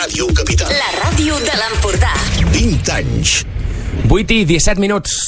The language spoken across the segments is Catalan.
Ràdio Capital. La ràdio de l'Empordà. 20 anys. 8 i 17 minuts.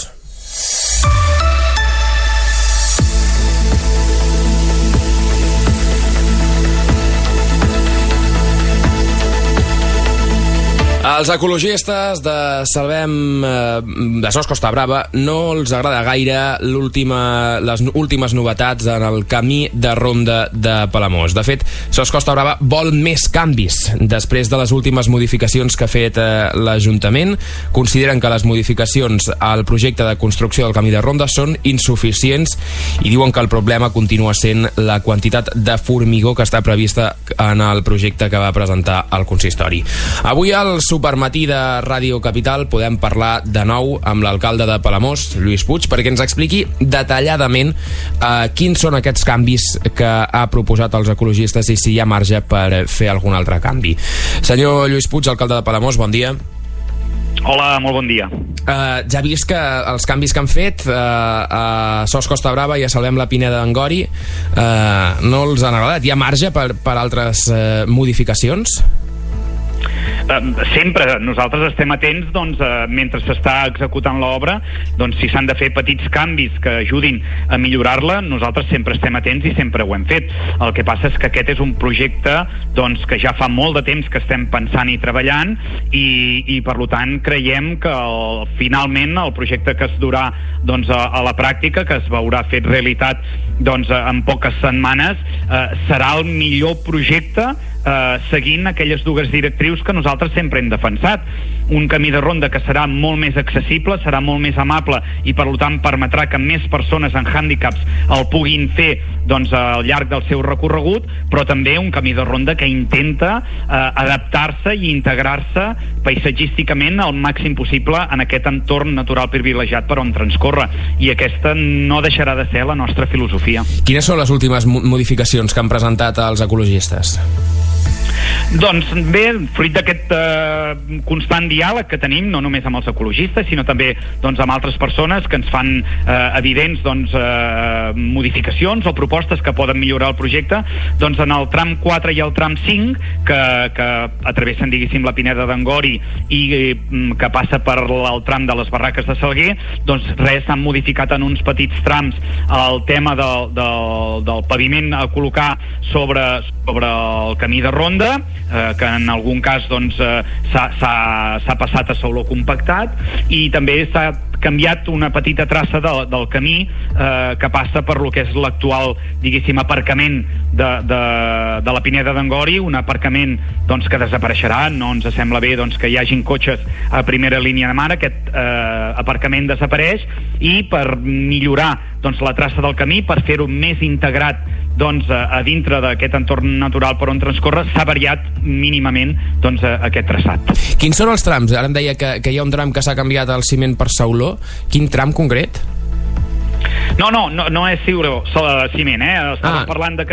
Els ecologistes de Salvem de Sos Costa Brava no els agrada gaire les últimes novetats en el camí de ronda de Palamós. De fet, Sos Costa Brava vol més canvis. Després de les últimes modificacions que ha fet l'Ajuntament, consideren que les modificacions al projecte de construcció del camí de ronda són insuficients i diuen que el problema continua sent la quantitat de formigó que està prevista en el projecte que va presentar el consistori. Avui al Supermatí de Ràdio Capital podem parlar de nou amb l'alcalde de Palamós, Lluís Puig, perquè ens expliqui detalladament quins són aquests canvis que ha proposat als ecologistes i si hi ha marge per fer algun altre canvi. Senyor Lluís Puig, alcalde de Palamós, bon dia. Hola, molt bon dia. Ja he vist que els canvis que han fet a Sos Costa Brava i a Salvem la Pineda d'Angori no els han agradat. Hi ha marge per altres modificacions? Sempre nosaltres estem atents, mentre s'està executant l'obra, si s'han de fer petits canvis que ajudin a millorar-la, nosaltres sempre estem atents i sempre ho hem fet. El que passa és que aquest és un projecte que ja fa molt de temps que estem pensant i treballant i per tant creiem que finalment el projecte que es durà a la pràctica, que es veurà fet realitat en poques setmanes, serà el millor projecte seguint aquelles dues directrius que nosaltres sempre hem defensat. Un camí de ronda que serà molt més accessible, serà molt més amable i per tant permetrà que més persones amb hàndicaps el puguin fer al llarg del seu recorregut, però també un camí de ronda que intenta adaptar-se i integrar-se paisatgísticament al màxim possible en aquest entorn natural privilegiat per on transcorre, i aquesta no deixarà de ser la nostra filosofia. Quines són les últimes modificacions que han presentat els ecologistes? Bé, fruit d'aquest constant diàleg que tenim, no només amb els ecologistes, sinó també amb altres persones que ens fan evidents modificacions o propostes que poden millorar el projecte, en el tram 4 i el tram 5 que atravessen, diguéssim, la Pineda d'Angori i que passa per el tram de les Barraques de Salguer, s'han modificat en uns petits trams el tema del paviment a col·locar sobre el camí de ronda, que en algun cas s'ha passat a sauló compactat, i també s'ha canviat una petita traça del camí que passa per lo que és l'actual, diguéssim, aparcament de la Pineda d'Angori, un aparcament que desapareixerà. No ens sembla bé que hi hagin cotxes a primera línia de mar. Aquest aparcament desapareix, i per millorar la traça del camí, per fer-ho més integrat a dintre d'aquest entorn natural per on transcorre, s'ha variat mínimament aquest traçat. Quins són els trams? Ara em deia que hi ha un tram que s'ha canviat el ciment per sauló. Quin tram concret? No és ciment, estàvem parlant de que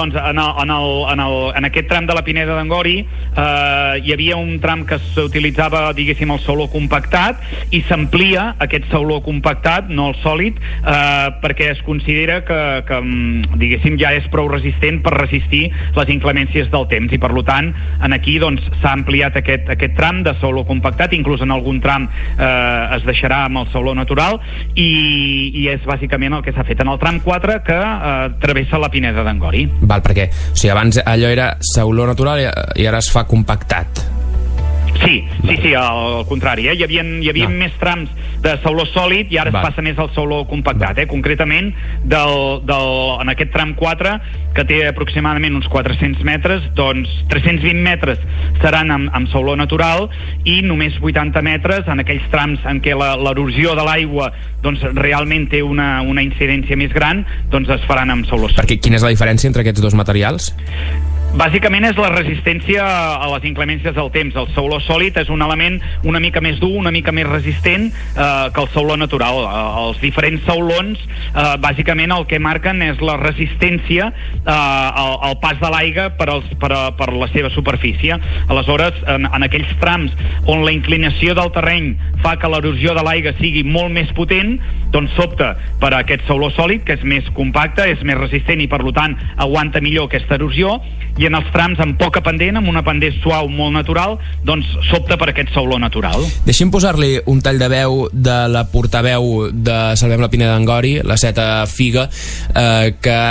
en aquest tram de la Pineda d'Angori hi havia un tram que s'utilitzava, diguéssim, el sauló compactat, i s'amplia aquest sauló compactat, no el sòlid, perquè es considera que diguéssim, ja és prou resistent per resistir les inclemències del temps, i per tant aquí s'ha ampliat aquest tram de sauló compactat. Inclús en algun tram es deixarà amb el sauló natural, i és bàsicament el que s'ha fet en el tram 4 que travessa la Pineda d'Angori. Val, perquè abans allò era sauló natural i ara es fa compactat. Sí, al contrari, hi havia més trams de sauló sòlid i ara es passa més al sauló compactat. Concretament, en aquest tram 4, que té aproximadament uns 400 metres, 320 metres seran amb sauló natural, i només 80 metres en aquells trams en què l'erosió de l'aigua realment té una incidència més gran, es faran amb sauló sòlid. Perquè quina és la diferència entre aquests dos materials? Bàsicament és la resistència a les inclemències del temps. El sauló sòlid és un element una mica més dur, una mica més resistent que el sauló natural. Els diferents saulons bàsicament el que marquen és la resistència al pas de l'aigua per la seva superfície. Aleshores, en aquells trams on la inclinació del terreny fa que l'erosió de l'aigua sigui molt més potent, doncs s'opta per aquest sauló sòlid, que és més compacte, és més resistent i per tant aguanta millor aquesta erosió, i en els trams amb poca pendent, amb una pendent suau molt natural, doncs s'opta per aquest sauló natural. Deixi'm posar-li un tall de veu de la portaveu de Salvem la Pineda d'Angori, la Zeta Figa, que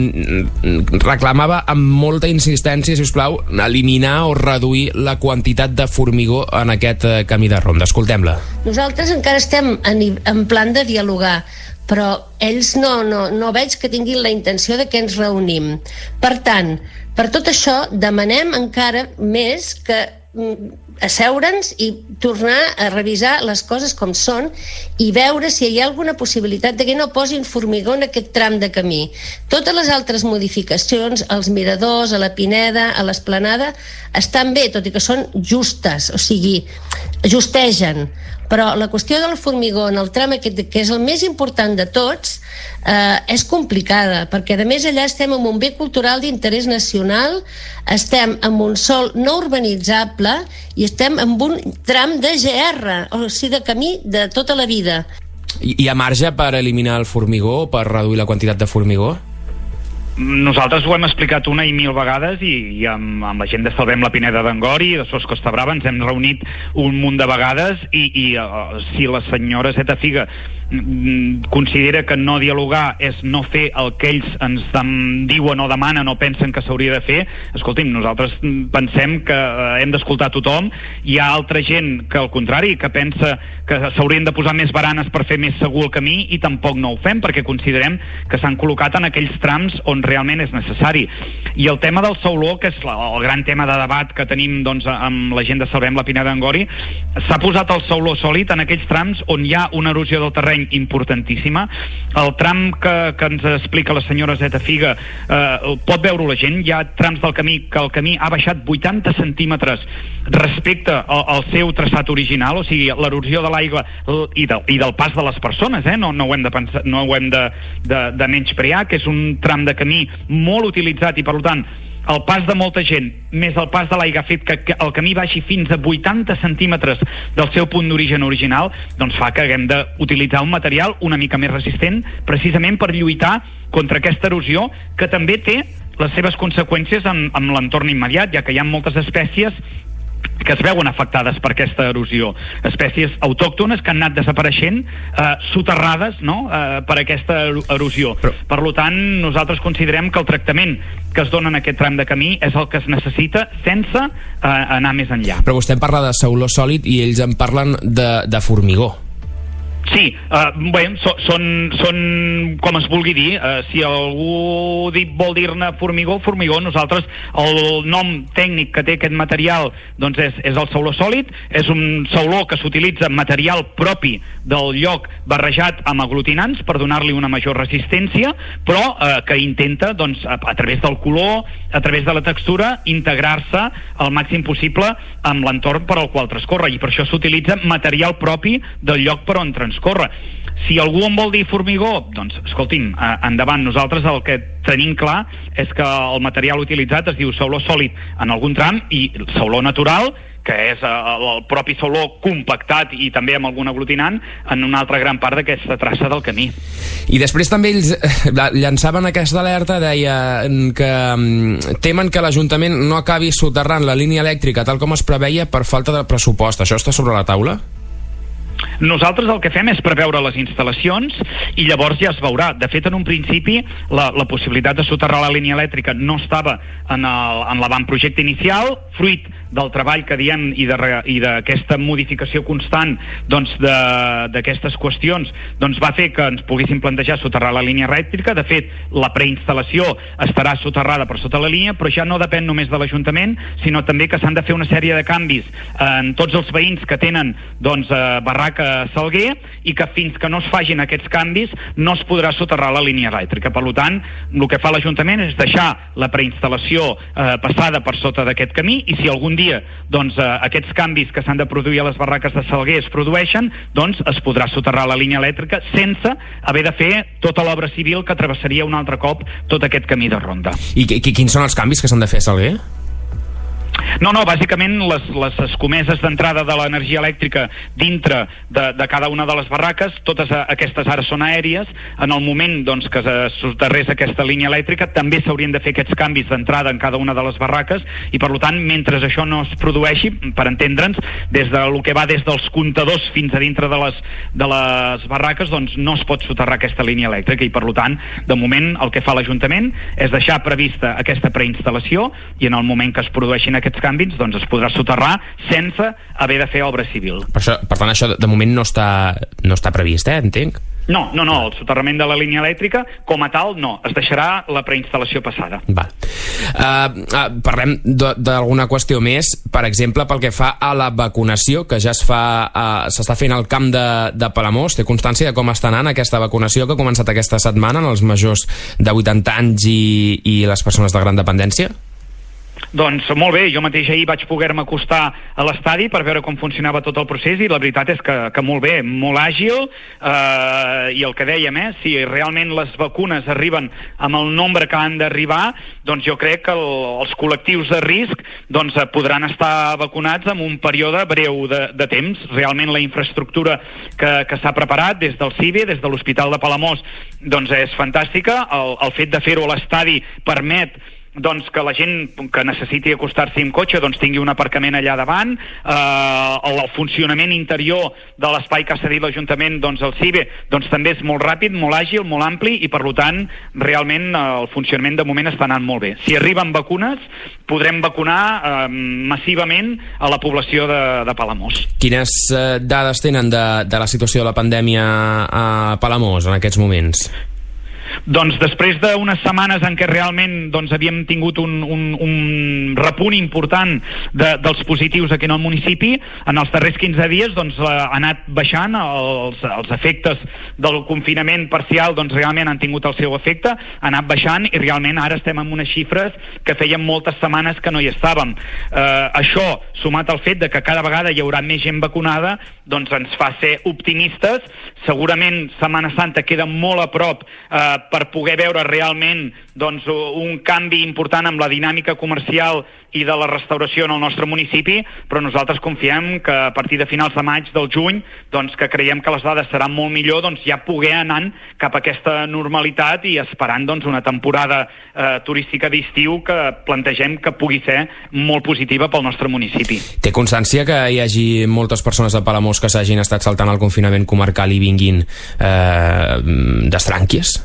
reclamava amb molta insistència, si us plau, eliminar o reduir la quantitat de formigó en aquest camí de ronda. Escoltem-la. Nosaltres encara estem en plan de dialogar, però ells no veig que tinguin la intenció de que ens reunim. Per tant, per tot això demanem encara més que asseure'ns i tornar a revisar les coses com són i veure si hi ha alguna possibilitat de que no posin formigó en aquest tram de camí. Totes les altres modificacions, als miradors, a la Pineda, a l'Esplanada, estan bé, tot i que són justes, o sigui, justegen. Però la qüestió del formigó en el tram aquest, que és el més important de tots, és complicada, perquè a més allà estem en un bé cultural d'interès nacional, estem en un sòl no urbanitzable i estem en un tram de GR, o sigui, de camí de tota la vida. Hi ha marge per eliminar el formigó, per reduir la quantitat de formigó? Nosaltres ho hem explicat una i mil vegades i amb la gent de Salvem la Pineda d'Angori i de Sos Costa Brava ens hem reunit un munt de vegades i si la senyora Zeta Figa considera que no dialogar és no fer el que ells ens diuen o demanen o pensen que s'hauria de fer, escolti'm, nosaltres pensem que hem d'escoltar tothom. Hi ha altra gent que al contrari, que pensa que s'haurien de posar més baranes per fer més segur el camí i tampoc no ho fem perquè considerem que s'han col·locat en aquells trams on realment és necessari. I el tema del sauló, que és el gran tema de debat que tenim doncs, amb la gent de Salvem la Pineda d'Angori, s'ha posat el sauló sòlid en aquells trams on hi ha una erosió del terreny importantíssima. El tram que ens explica la senyora Zeta Figa pot veure la gent, hi ha trams del camí que el camí ha baixat 80 centímetres respecte al seu traçat original, o sigui, l'erosió de l'aigua i del pas de les persones, no ho hem de pensar, no ho hem de menysprear, que és un tram de camí molt utilitzat i per tant el pas de molta gent més el pas de l'aigua ha fet que el camí baixi fins a 80 centímetres del seu punt d'origen original, doncs fa que haguem d'utilitzar un material una mica més resistent precisament per lluitar contra aquesta erosió que també té les seves conseqüències en l'entorn immediat, ja que hi ha moltes espècies que es veuen afectades per aquesta erosió, espècies autòctones que han anat desapareixent soterrades per aquesta erosió. Per tant, nosaltres considerem que el tractament que es dona en aquest tram de camí és el que es necessita sense anar més enllà. Però vostè em parla de sauló sòlid i ells en parlen de formigó. Sí, bé, són com es vulgui dir. Si algú vol dir-ne formigó, nosaltres el nom tècnic que té aquest material doncs és el sauló sòlid, és un sauló que s'utilitza material propi del lloc barrejat amb aglutinants per donar-li una major resistència, però que intenta doncs, a través del color, a través de la textura, integrar-se al màxim possible amb l'entorn per al qual transcorre, i per això s'utilitza material propi del lloc per on transcorre. Si algú en vol dir formigó, doncs escolti'm, endavant. Nosaltres el que tenim clar és que el material utilitzat es diu sauló sòlid en algun tram i sauló natural, que és el propi sauló compactat i també amb algun aglutinant en una altra gran part d'aquesta traça del camí. I després també ells llançaven aquesta alerta, deien que temen que l'Ajuntament no acabi soterrant la línia elèctrica tal com es preveia per falta de pressupost. Això està sobre la taula? Nosaltres el que fem és preveure les instal·lacions i llavors ja es veurà. De fet, en un principi, la possibilitat de soterrar la línia elèctrica no estava en l'avantprojecte inicial, fruit del treball que diem i d'aquesta modificació constant doncs, d'aquestes qüestions doncs, va fer que ens poguéssim plantejar soterrar la línia elèctrica. De fet, la preinstal·lació estarà soterrada per sota la línia, però ja no depèn només de l'Ajuntament, sinó també que s'han de fer una sèrie de canvis en tots els veïns que tenen doncs, barraca a Salguer, i que fins que no es fagin aquests canvis no es podrà soterrar la línia elèctrica. Per tant, el que fa l'Ajuntament és deixar la preinstal·lació passada per sota d'aquest camí, i si algun dia doncs, aquests canvis que s'han de produir a les barraques de Salguer es produeixen, doncs es podrà soterrar la línia elèctrica sense haver de fer tota l'obra civil que travessaria un altre cop tot aquest camí de ronda. I quins són els canvis que s'han de fer a Salguer? No, bàsicament les escomeses d'entrada de l'energia elèctrica dintre de cada una de les barraques, totes aquestes ara són aèries. En el moment doncs, que es soterrés aquesta línia elèctrica també s'haurien de fer aquests canvis d'entrada en cada una de les barraques i per tant, mentre això no es produeixi, per entendre'ns, des del que va des dels comptadors fins a dintre de les barraques, doncs no es pot soterrar aquesta línia elèctrica i per tant, de moment el que fa l'Ajuntament és deixar prevista aquesta preinstal·lació i en el moment que es produeixin aquests canvis, doncs es podrà soterrar sense haver de fer obra civil. Per tant, això de moment no està previst, entenc? No, el soterrament de la línia elèctrica com a tal no, es deixarà la preinstal·lació passada. Parlem d'alguna qüestió més, per exemple, pel que fa a la vacunació, que ja s'està fent al camp de Palamós. Té constància de com està anant aquesta vacunació que ha començat aquesta setmana en els majors de 80 anys i les persones de gran dependència? Doncs molt bé, jo mateix ahir vaig poder-me acostar a l'estadi per veure com funcionava tot el procés i la veritat és que molt bé, molt àgil i el que dèiem, si realment les vacunes arriben amb el nombre que han d'arribar, doncs jo crec que els col·lectius de risc doncs podran estar vacunats en un període breu de temps. Realment la infraestructura que s'ha preparat des del CIBE, des de l'Hospital de Palamós, doncs és fantàstica. El fet de fer-ho a l'estadi permet doncs que la gent que necessiti acostar-s'hi amb cotxe doncs tingui un aparcament allà davant. El funcionament interior de l'espai que ha cedit l'Ajuntament, doncs el CIBE, doncs també és molt ràpid, molt àgil, molt ampli i per tant realment el funcionament de moment està anant molt bé. Si arriben vacunes podrem vacunar massivament a la població de Palamós. Quines dades tenen de la situació de la pandèmia a Palamós en aquests moments? Doncs després d'unes setmanes en què realment doncs, havíem tingut un repunt important dels positius aquí en el municipi, en els darrers 15 dies doncs, ha anat baixant els efectes del confinament parcial, doncs realment han tingut el seu efecte, ha anat baixant i realment ara estem en unes xifres que feien moltes setmanes que no hi estàvem. Això, sumat al fet de que cada vegada hi haurà més gent vacunada, doncs ens fa ser optimistes. Segurament Setmana Santa queda molt a prop per poder veure realment doncs, un canvi important amb la dinàmica comercial i de la restauració en el nostre municipi, però nosaltres confiem que a partir de finals de maig, del juny, doncs que creiem que les dades seran molt millor, doncs ja poder anar cap a aquesta normalitat i esperant doncs, una temporada turística d'estiu que plantegem que pugui ser molt positiva pel nostre municipi. Té constància que hi hagi moltes persones de Palamós que s'hagin estat saltant el confinament comarcal i vinguin d'Estrànquies?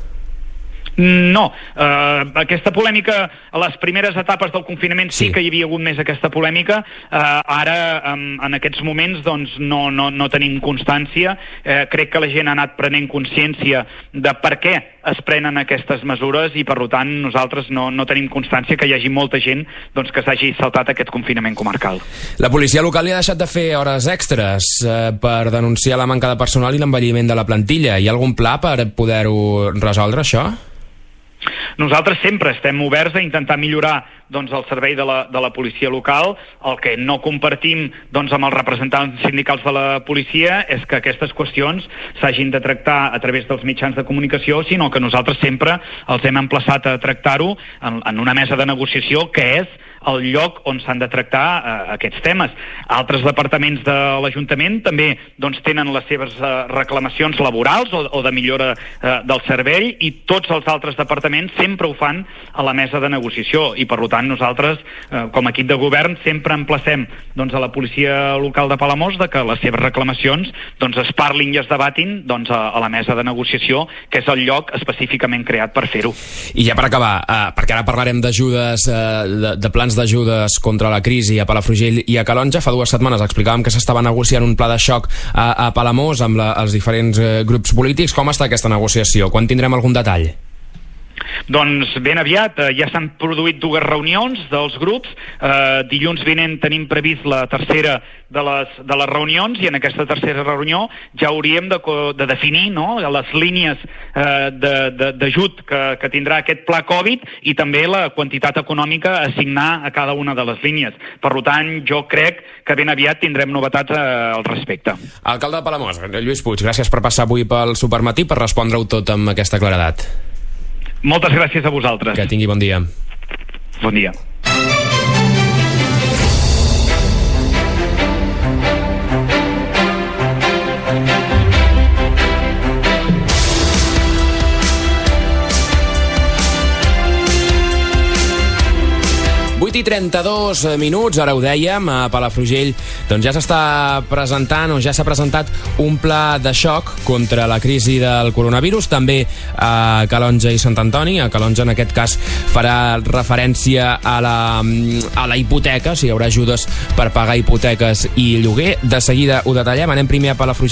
No, aquesta polèmica a les primeres etapes del confinament sí que hi havia hagut més aquesta polèmica. Ara en aquests moments doncs no tenim constància. Crec que la gent ha anat prenent consciència de per què es prenen aquestes mesures i per tant nosaltres no tenim constància que hi hagi molta gent doncs, que s'hagi saltat aquest confinament comarcal. La policia local hi ha deixat de fer hores extres per denunciar la manca de personal i l'envelliment de la plantilla. Hi ha algun pla per poder-ho resoldre, això? Nosaltres sempre estem oberts a intentar millorar doncs, el servei de la policia local. El que no compartim doncs, amb els representants sindicals de la policia és que aquestes qüestions s'hagin de tractar a través dels mitjans de comunicació, sinó que nosaltres sempre els hem emplaçat a tractar-ho en una mesa de negociació que és el lloc on s'han de tractar aquests temes. Altres departaments de l'Ajuntament també doncs, tenen les seves reclamacions laborals o de millora del servei i tots els altres departaments sempre ho fan a la mesa de negociació i per tant nosaltres com a equip de govern sempre emplacem doncs, a la policia local de Palamós de que les seves reclamacions doncs, es parlin i es debatin doncs, a la mesa de negociació que és el lloc específicament creat per fer-ho. I ja per acabar, perquè ara parlarem d'ajudes, de plans d'ajudes contra la crisi a Palafrugell i a Calonja. Fa 2 setmanes explicàvem que s'estava negociant un pla de xoc a Palamós amb els diferents grups polítics. Com està aquesta negociació? Quan tindrem algun detall? Doncs ben aviat, ja s'han produït 2 reunions dels grups. Dilluns vinent tenim previst la tercera de les reunions i en aquesta tercera reunió ja hauríem de definir les línies d'ajut que tindrà aquest pla Covid i també la quantitat econòmica a assignar a cada una de les línies. Per tant, jo crec que ben aviat tindrem novetats al respecte. Alcalde de Palamós, Lluís Puig, gràcies per passar avui pel Supermatí per respondre-ho tot amb aquesta claredat. Moltes gràcies a vosaltres. Que tingui bon dia. Bon dia. 8:32, ara ho dèiem, a Palafrugell doncs ja s'està presentant, o ja s'ha presentat un pla de xoc contra la crisi del coronavirus, també a Calonge i Sant Antoni. A Calonge, en aquest cas, farà referència a la hipoteca, o sigui, hi haurà ajudes per pagar hipoteques i lloguer. De seguida ho detallem. Anem primer a Palafrugell.